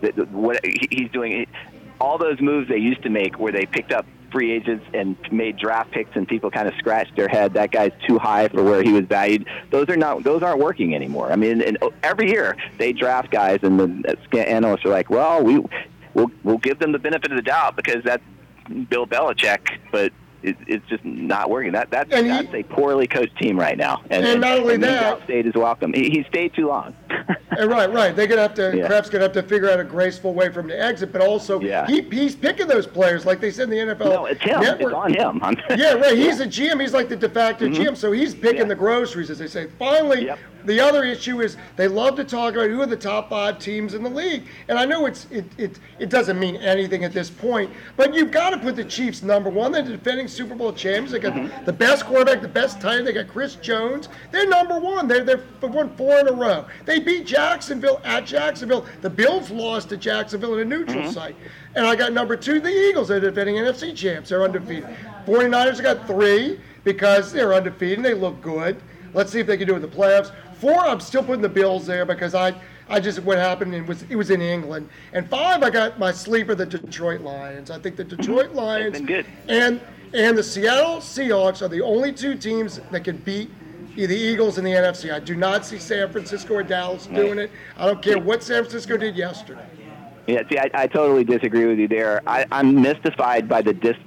doing all those moves they used to make where they picked up free agents and made draft picks and people kind of scratched their head. That guy's too high for where he was valued. Those aren't working anymore. I mean, and every year they draft guys and the analysts are like, well, we'll give them the benefit of the doubt because that's Bill Belichick, but it's just not working. That's a poorly coached team right now. And not only that, he's outstayed his welcome. He stayed too long. Right. They're gonna have to Kraft's gonna have to figure out a graceful way for him to exit, but also he's picking those players like they said in the NFL. No, it's him. Network. It's on him. Yeah, right. He's a GM. He's like the de facto GM, so he's picking the groceries, as they say. Finally, the other issue is they love to talk about who are the top 5 teams in the league, and I know it doesn't mean anything at this point, but you've got to put the Chiefs number 1. They're the defending Super Bowl champions. They got the best quarterback, the best tight end. They got Chris Jones. They're number 1. They've won 4 in a row. They beat Jacksonville at Jacksonville. The Bills lost to Jacksonville in a neutral site. And I got number 2, the Eagles. They're defending NFC champs. They're undefeated. 49ers got 3 because they're undefeated and they look good. Let's see if they can do it in the playoffs. 4, I'm still putting the Bills there because I just what happened it was in England. And 5, I got my sleeper, the Detroit Lions. I think the Detroit Lions and the Seattle Seahawks are the only 2 teams that can beat the Eagles in the NFC. I do not see San Francisco or Dallas doing it. I don't care what San Francisco did yesterday. Yeah, see, I totally disagree with you there. I'm mystified by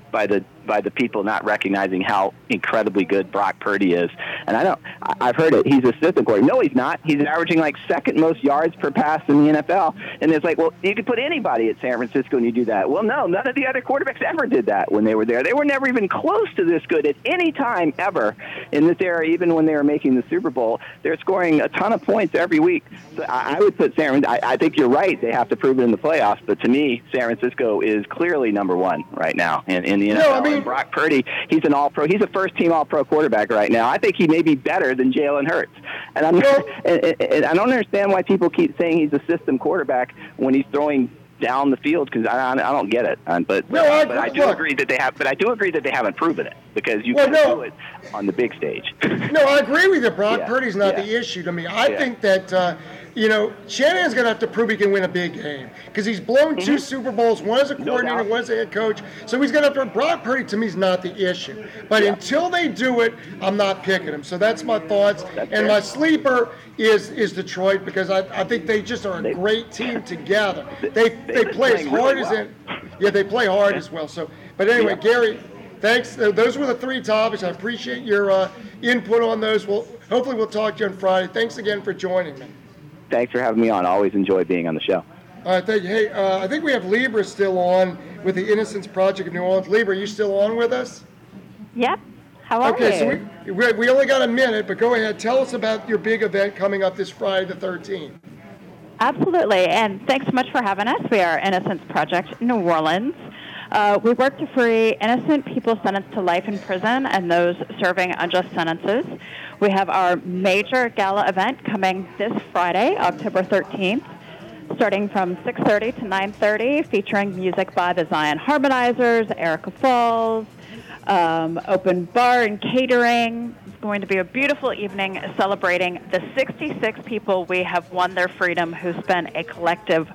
the people not recognizing how incredibly good Brock Purdy is. And I've heard it. He's assistant coordinator. No, he's not. He's averaging like 2nd most yards per pass in the NFL. And it's like, well, you could put anybody at San Francisco and you do that. Well, no, none of the other quarterbacks ever did that when they were there. They were never even close to this good at any time ever in this era, even when they were making the Super Bowl. They're scoring a ton of points every week. So I would put San Francisco. I think you're right. They have to prove it in the playoffs. But to me, San Francisco is clearly number 1 right now in the NFL. No, I mean, Brock Purdy, he's an all-pro. He's a first-team all-pro quarterback right now. I think he may be better than Jalen Hurts. And and I don't understand why people keep saying he's a system quarterback when he's throwing down the field because I don't get it. But I do agree that they have. But I do agree that they haven't proven it because you can do it on the big stage. No, I agree with you. Brock Purdy's not the issue to me. I think that. Shanahan's going to have to prove he can win a big game because he's blown 2 Super Bowls, one as a coordinator, one as a head coach. So he's going to have to. Brock Purdy, to me, is not the issue. But until they do it, I'm not picking him. So that's my thoughts. And my sleeper is Detroit because I think they just are a great team together. They play as hard as it. Yeah, they play hard as well. So, but anyway, Gary, thanks. Those were the three topics. I appreciate your input on those. Hopefully we'll talk to you on Friday. Thanks again for joining me. Thanks for having me on. Always enjoy being on the show. All right, thank you. Hey, I think we have Libra still on with the Innocence Project of New Orleans. Libra, are you still on with us? Yep. How are you? Okay, so we only got a minute, but go ahead. Tell us about your big event coming up this Friday the 13th. Absolutely, and thanks so much for having us. We are Innocence Project New Orleans. We work to free innocent people sentenced to life in prison and those serving unjust sentences. We have our major gala event coming this Friday, October 13th, starting from 6:30 to 9:30, featuring music by the Zion Harmonizers, Erica Falls, open bar and catering. It's going to be a beautiful evening celebrating the 66 people we have won their freedom who spent a collective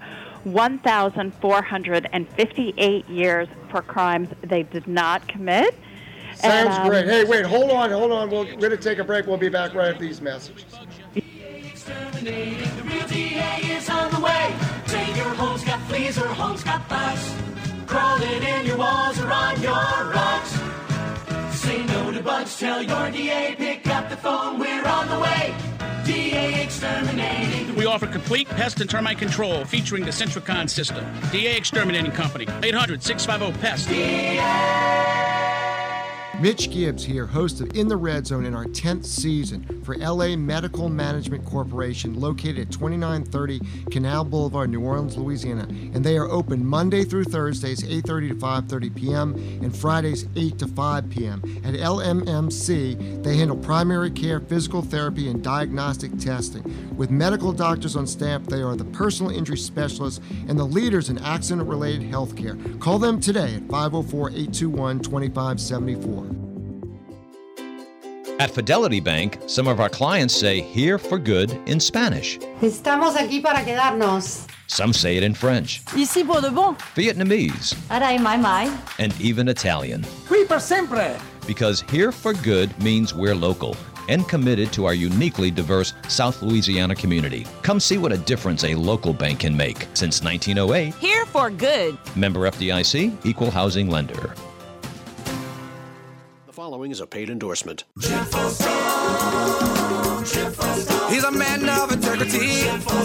1,458 years for crimes they did not commit. Sounds great. Hey, wait, hold on. We're going to take a break. We'll be back right after these messages. Exterminating, the real DA is on the way. Say your home's got fleas or home's got bugs. Crawling in your walls or on your rugs. Say no to bugs, tell your DA, pick up the phone, we're on the way. DA Exterminating. We offer complete pest and termite control featuring the Centricon system. DA Exterminating Company, 800-650-PEST. Mitch Gibbs here, host of In the Red Zone in our 10th season for LA Medical Management Corporation, located at 2930 Canal Boulevard, New Orleans, Louisiana. And they are open Monday through Thursdays, 8:30 to 5:30 p.m. and Fridays, 8 to 5 p.m. At LMMC, they handle primary care, physical therapy, and diagnostic testing. With medical doctors on staff, they are the personal injury specialists and the leaders in accident-related health care. Call them today at 504-821-2574. At Fidelity Bank, some of our clients say "here for good" in Spanish. Estamos aquí para quedarnos. Some say it in French, Ici pour de bon. Vietnamese, Aray, mai. and even Italian. Oui, per sempre. Because "here for good" means we're local and committed to our uniquely diverse South Louisiana community. Come see what a difference a local bank can make. Since 1908, Here for good. member FDIC, equal housing lender. The following is a paid endorsement. He's a man of integrity.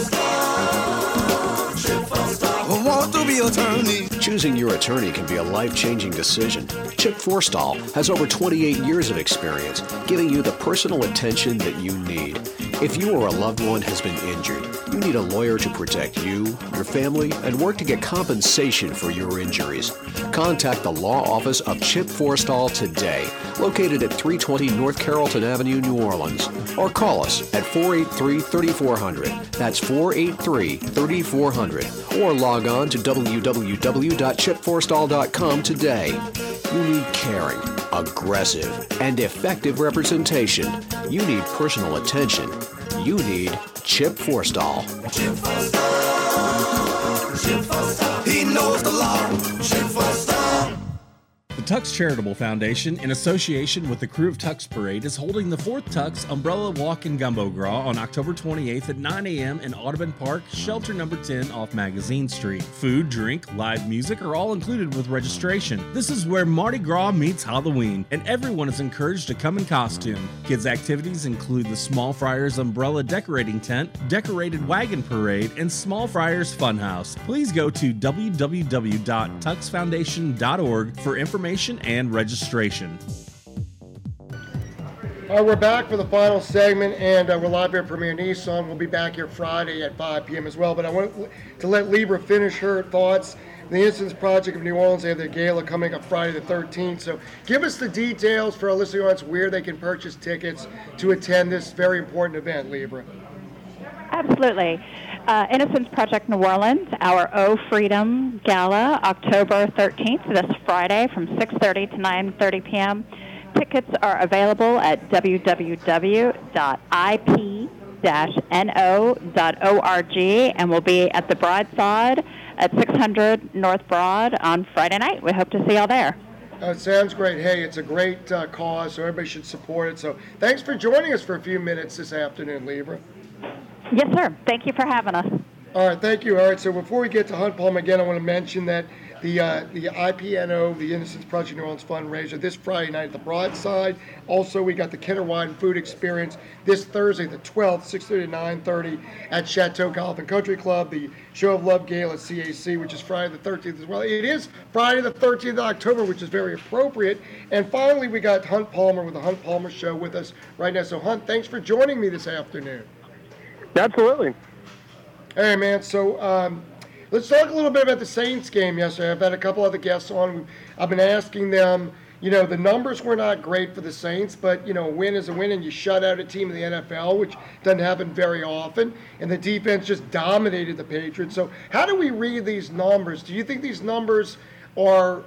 Want to be attorney. Choosing your attorney can be a life-changing decision. Chip Forstall has over 28 years of experience, giving you the personal attention that you need. If you or a loved one has been injured, you need a lawyer to protect you, your family, and work to get compensation for your injuries. Contact the law office of Chip Forstall today, located at 320 North Carrollton Avenue, New Orleans, or call us at 483-3400. That's 483-3400, or log on to www.chipforstall.com today. You need caring, aggressive, and effective representation. You need personal attention. You need Chip Forstall. Chip Forstall. Chip Forstall. He knows the law. Chip Forstall. The Tux Charitable Foundation, in association with the Crew of Tux Parade, is holding the 4th Tux Umbrella Walk and Gumbo Gras on October 28th at 9 a.m. in Audubon Park, shelter number 10 off Magazine Street. Food, drink, live music are all included with registration. This is where Mardi Gras meets Halloween, and everyone is encouraged to come in costume. Kids' activities include the Small Friars Umbrella Decorating Tent, Decorated Wagon Parade, and Small Friars Funhouse. Please go to www.tuxfoundation.org for information and registration. All right, we're back for the final segment, and we're live here at Premier Nissan. We'll be back here Friday at 5 p.m. as well, but I want to let Libra finish her thoughts. The Innocence Project of New Orleans, they have their gala coming up Friday the 13th, so give us the details for our listening audience where they can purchase tickets to attend this very important event, Libra. Absolutely. Innocence Project New Orleans, our O Freedom Gala, October 13th, this Friday from 6:30 to 9:30 p.m. Tickets are available at www.ip-no.org and will be at the Broadside at 600 North Broad on Friday night. We hope to see y'all there. It sounds great. Hey, it's a great cause, so everybody should support it. So thanks for joining us for a few minutes this afternoon, Libra. Yes, sir. Thank you for having us. All right, thank you. All right, so before we get to Hunt Palm again, I want to mention that the the IPNO, the Innocence Project New Orleans fundraiser, this Friday night at the Broadside. Also, we got the Kenner Wine Food Experience this Thursday, the 12th, 6:30 to 9:30 at Chateau Golf and Country Club. The Show of Love Gala at CAC, which is Friday the 13th as well. It is Friday the 13th of October, which is very appropriate. And finally, we got Hunt Palmer with the Hunt Palmer Show with us right now. So, Hunt, thanks for joining me this afternoon. Absolutely. Hey, man. So, let's talk a little bit about the Saints game yesterday. I've had a couple other guests on. I've been asking them, the numbers were not great for the Saints, but, a win is a win, and you shut out a team in the NFL, which doesn't happen very often, and the defense just dominated the Patriots. So how do we read these numbers? Do you think these numbers are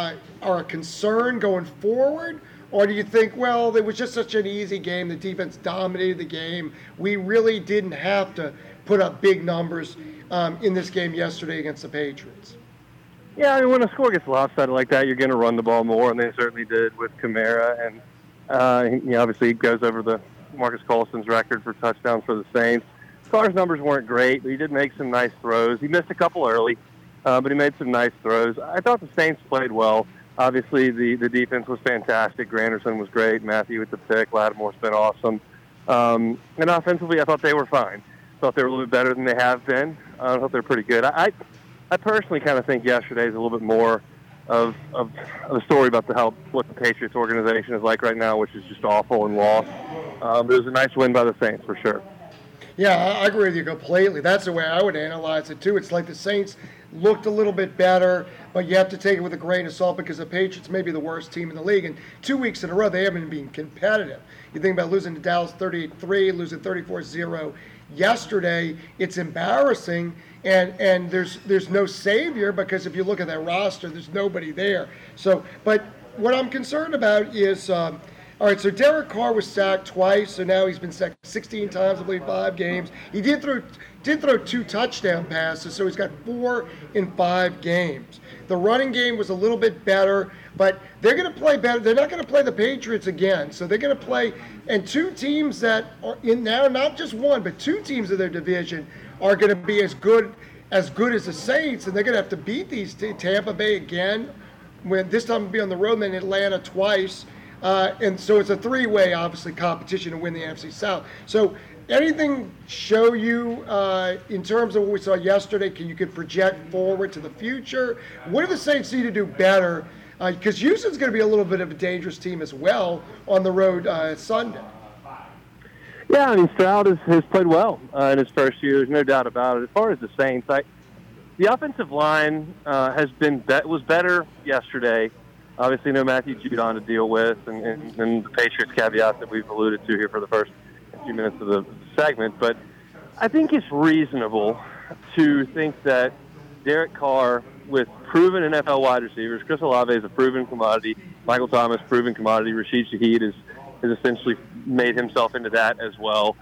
a concern going forward? Or do you think, well, it was just such an easy game, the defense dominated the game, we really didn't have to put up big numbers in this game yesterday against the Patriots? Yeah, I mean, when a score gets lopsided like that, you're going to run the ball more, and they certainly did with Kamara. And obviously, he goes over the Marcus Colston's record for touchdowns for the Saints. Carr's numbers weren't great, but he did make some nice throws. He missed a couple early, but he made some nice throws. I thought the Saints played well. Obviously, the defense was fantastic. Granderson was great. Matthew with the pick. Lattimore's been awesome. And offensively, I thought they were fine. Thought they were a little bit better than they have been. I thought they were pretty good. I personally kind of think yesterday is a little bit more of a story about what the Patriots organization is like right now, which is just awful and lost. It was a nice win by the Saints for sure. Yeah, I agree with you completely. That's the way I would analyze it too. It's like the Saints looked a little bit better, but you have to take it with a grain of salt because the Patriots may be the worst team in the league. And 2 weeks in a row, they haven't been competitive. You think about losing to Dallas 38-3, losing 34-0 yesterday. It's embarrassing. And there's no savior because if you look at that roster, there's nobody there. So, but what I'm concerned about is, all right, so Derek Carr was sacked twice, so now he's been sacked 16 times, I believe, 5 games. He did throw 2 touchdown passes, so he's got 4 in 5 games. The running game was a little bit better, but they're going to play better. They're not going to play the Patriots again, so they're going to play, and 2 teams that are in now, not just one, but 2 teams of their division are going to be as good as the Saints, and they're going to have to beat these Tampa Bay again. When this time will be on the road, and then Atlanta twice, and so it's a 3-way, obviously, competition to win the NFC South. So, anything show you in terms of what we saw yesterday? You could project forward to the future? What do the Saints need to do better? Because Houston's going to be a little bit of a dangerous team as well on the road Sunday. Yeah, I mean, Stroud has played well in his first year. There's no doubt about it. As far as the Saints, the offensive line was better yesterday. Obviously, no Matthew Judon to deal with, and the Patriots caveat that we've alluded to here for the first few minutes of the segment. But I think it's reasonable to think that Derek Carr, with proven NFL wide receivers, Chris Olave is a proven commodity, Michael Thomas, proven commodity, Rashid Shaheed has essentially made himself into that as well.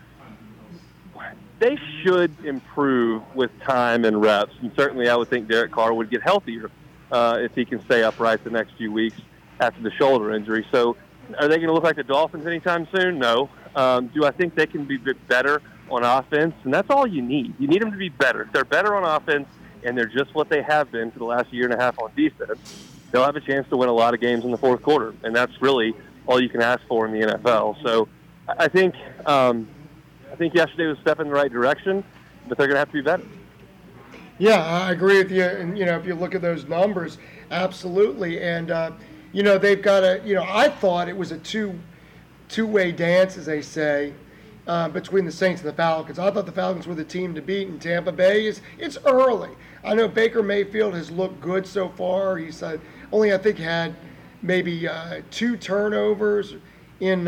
They should improve with time and reps, and certainly I would think Derek Carr would get healthier if he can stay upright the next few weeks after the shoulder injury. So are they going to look like the Dolphins anytime soon? No. Do I think they can be better on offense? And that's all you need. You need them to be better. If they're better on offense and they're just what they have been for the last year and a half on defense, they'll have a chance to win a lot of games in the fourth quarter, and that's really all you can ask for in the NFL. So I think yesterday was a step in the right direction, but they're going to have to be better. Yeah, I agree with you. And, if you look at those numbers, absolutely. And, they've got I thought it was a two-way dance, as they say, between the Saints and the Falcons. I thought the Falcons were the team to beat, and Tampa Bay it's early. I know Baker Mayfield has looked good so far. He's only, I think, had maybe 2 turnovers in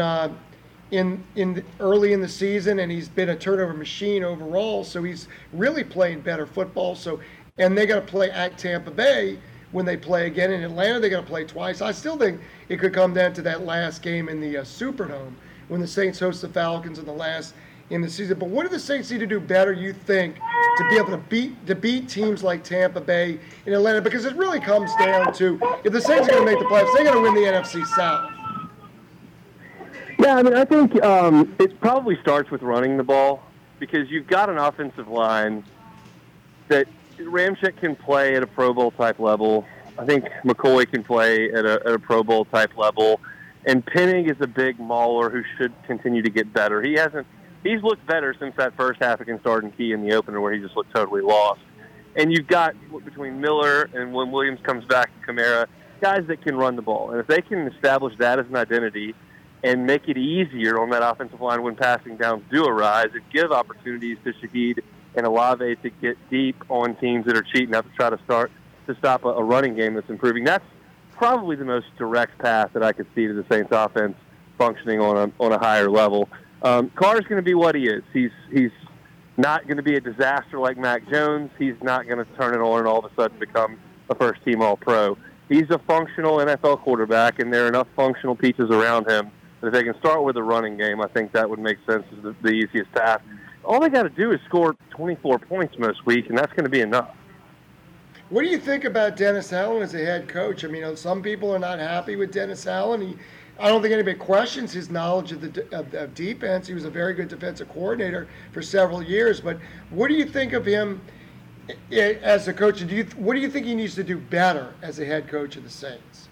early in the season, and he's been a turnover machine overall. So he's really playing better football. So, and they got to play at Tampa Bay when they play again. In Atlanta, they're going to play twice. I still think it could come down to that last game in the Superdome when the Saints host the Falcons in the season. But what do the Saints need to do better, you think, to be able to beat teams like Tampa Bay and Atlanta? Because it really comes down to, if the Saints are going to make the playoffs, they're going to win the NFC South. Yeah, I mean, I think it probably starts with running the ball, because you've got an offensive line that Ramczyk can play at a Pro Bowl type level. I think McCoy can play at a Pro Bowl type level. And Penning is a big mauler who should continue to get better. He's looked better since that first half against Arden Key in the opener where he just looked totally lost. And you've got, between Miller and when Williams comes back to Kamara, guys that can run the ball. And if they can establish that as an identity and make it easier on that offensive line when passing downs do arise, and give opportunities to Shaheed and Olave to get deep on teams that are cheating up to try to stop a running game that's improving. That's probably the most direct path that I could see to the Saints offense functioning on a higher level. Carr's going to be what he is. He's not going to be a disaster like Mac Jones. He's not going to turn it on and all of a sudden become a first-team All-Pro. He's a functional NFL quarterback, and there are enough functional pieces around him that if they can start with a running game, I think that would make sense as the easiest path. All they got to do is score 24 points most weeks, and that's going to be enough. What do you think about Dennis Allen as a head coach? I mean, some people are not happy with Dennis Allen. I don't think anybody questions his knowledge of defense. He was a very good defensive coordinator for several years. But what do you think of him as a coach? What do you think he needs to do better as a head coach of the Saints?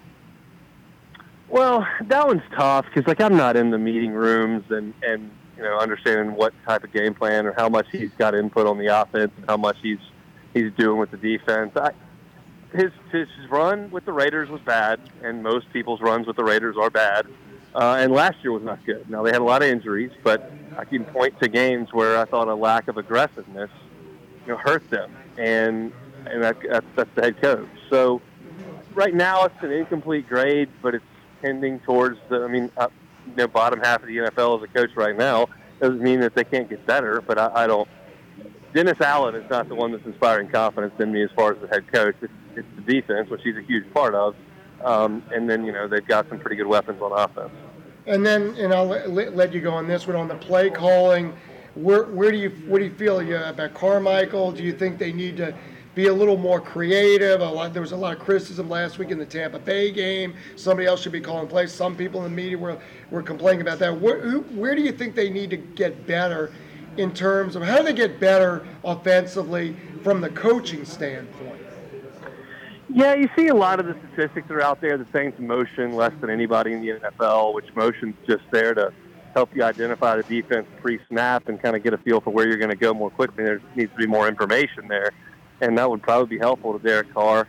Well, that one's tough because, I'm not in the meeting rooms and understanding what type of game plan or how much he's got input on the offense and how much he's doing with the defense. His run with the Raiders was bad, and most people's runs with the Raiders are bad. And last year was not good. Now, they had a lot of injuries, but I can point to games where I thought a lack of aggressiveness hurt them, and that's the head coach. So right now it's an incomplete grade, but it's tending towards bottom half of the NFL as a coach right now. Doesn't mean that they can't get better, but I don't. Dennis Allen is not the one that's inspiring confidence in me as far as the head coach. It's the defense, which he's a huge part of. And then, they've got some pretty good weapons on offense. And then, I'll let you go on this one, on the play calling. What do you feel about Carmichael? Do you think they need to be a little more creative? There was a lot of criticism last week in the Tampa Bay game. Somebody else should be calling plays. Some people in the media were complaining about that. Where do you think they need to get better in terms of how do they get better offensively from the coaching standpoint? Yeah, you see a lot of the statistics that are out there. The Saints motion less than anybody in the NFL, which motion's just there to help you identify the defense pre-snap and kind of get a feel for where you're going to go more quickly. There needs to be more information there, and that would probably be helpful to Derek Carr.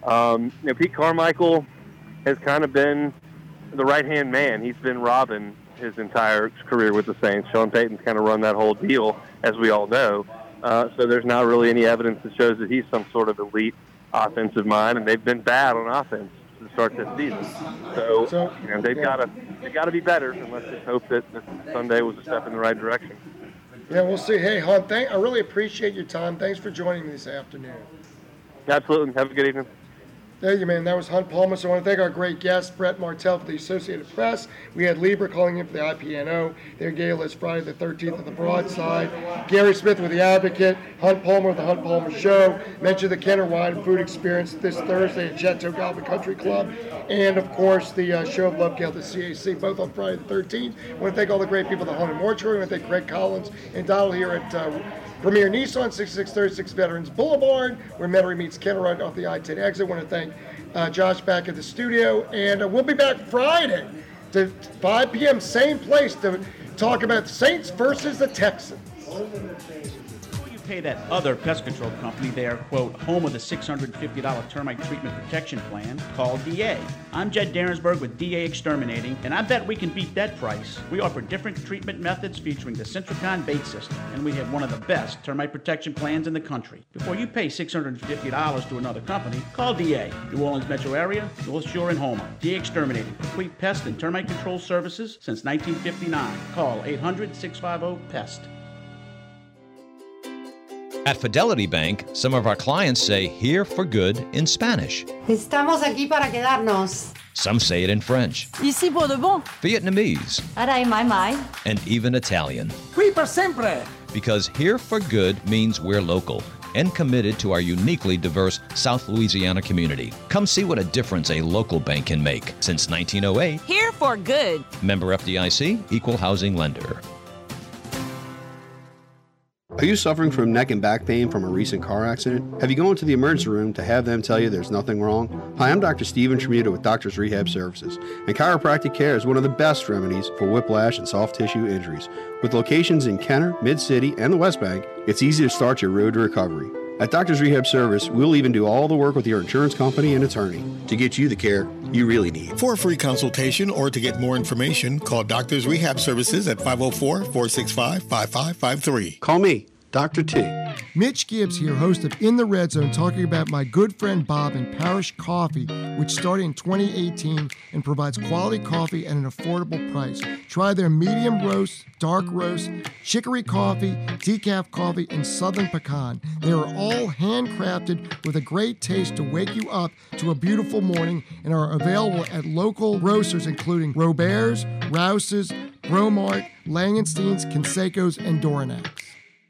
Pete Carmichael has kind of been the right-hand man. He's been Robin his entire career with the Saints. Sean Payton's kind of run that whole deal, as we all know. So there's not really any evidence that shows that he's some sort of elite offensive mind, and they've been bad on offense to start this season. So they've got to be better, and let's just hope that Sunday was a step in the right direction. Yeah, we'll see. Hey, Hunt, I really appreciate your time. Thanks for joining me this afternoon. Absolutely. Have a good evening. Thank you, man. That was Hunt Palmer. So I want to thank our great guest, Brett Martell, for the Associated Press. We had Lieber calling in for the IPNO. Their gala is Friday the 13th at the Broadside. Gary Smith with the Advocate. Hunt Palmer with the Hunt Palmer Show. Mentioned the Kenner Wine and Food Experience this Thursday at Chateau Galvin Country Club. And, of course, the Show of Love Gale at the CAC, both on Friday the 13th. I want to thank all the great people at the Haunted Mortuary. I want to thank Craig Collins and Donald here at Premier Nissan, 6636 Veterans Boulevard, where Metairie meets Kenner right off the I-10 exit. I want to thank Josh back at the studio, and we'll be back Friday to 5 p.m., same place, to talk about the Saints versus the Texans. Pay that other pest control company they are, quote, home of the $650 termite treatment protection plan, call DA. I'm Jed Derensburg with DA Exterminating, and I bet we can beat that price. We offer different treatment methods featuring the Centricon bait system, and we have one of the best termite protection plans in the country. Before you pay $650 to another company, call DA. New Orleans metro area, North Shore, and Houma. DA Exterminating, complete pest and termite control services since 1959. Call 800-650-PEST. At Fidelity Bank, some of our clients say "here for good" in Spanish. Estamos aquí para quedarnos. Some say it in French, Ici pour de bon. Vietnamese, Arai mai mai. and even Italian. Qui per sempre. Because "here for good" means we're local and committed to our uniquely diverse South Louisiana community. Come see what a difference a local bank can make. Since 1908, Here for good. member FDIC, equal housing lender. Are you suffering from neck and back pain from a recent car accident? Have you gone to the emergency room to have them tell you there's nothing wrong? Hi, I'm Dr. Steven Tremuta with Doctors Rehab Services, and chiropractic care is one of the best remedies for whiplash and soft tissue injuries. With locations in Kenner, Mid-City, and the West Bank, it's easy to start your road to recovery. At Doctors Rehab Service, we'll even do all the work with your insurance company and attorney to get you the care you really need. For a free consultation or to get more information, call Doctors Rehab Services at 504-465-5553. Call me, Dr. T. Mitch Gibbs here, host of In the Red Zone, talking about my good friend Bob and Parish Coffee, which started in 2018 and provides quality coffee at an affordable price. Try their medium roast, dark roast, chicory coffee, decaf coffee, and southern pecan. They are all handcrafted with a great taste to wake you up to a beautiful morning and are available at local grocers including Robert's, Rouse's, Bromart, Langenstein's, Canseco's, and Doronac's.